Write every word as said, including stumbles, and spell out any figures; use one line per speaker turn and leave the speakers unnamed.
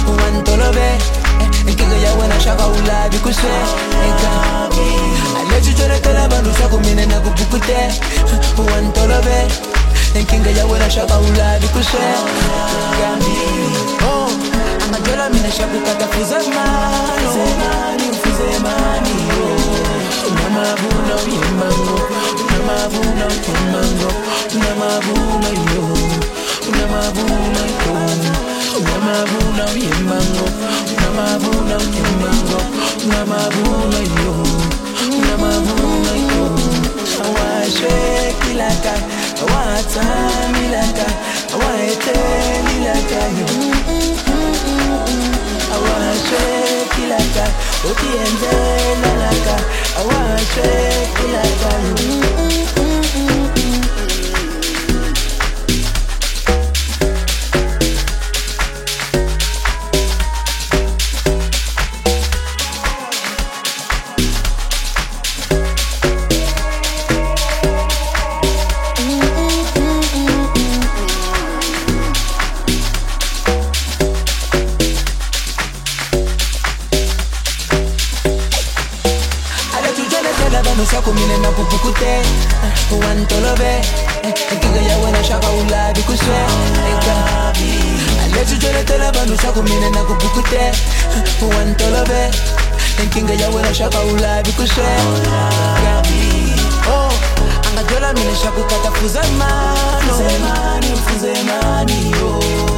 Uwantolobe inkinga yawe nashaka ulabi kusweka alethi tshonetela bantu sakumine nakubukute Uwantolobe inkinga yawe nashaka ulabi kusweka oh amadola mina shakukata fuze mani fuze mani unamabuna uyemango unamabuna uyemango unamabuna yo unamabuna yo unamabuna uyemango unamabuna uyemango unamabuna yo unamabuna yo awashekilaka awatamilaka awaetelilaka awashekilaka ukienzelalaka awashekilaka sakumine nakubukute Uwantolobe inkinga yawe nashaka ulabi kusweka alethi tshonetela bantu sakumine nakubukute Uwantolobe inkinga yawe nashaka ulabi kusweka oh angadola mina shakukata fuze mani fuze mani yo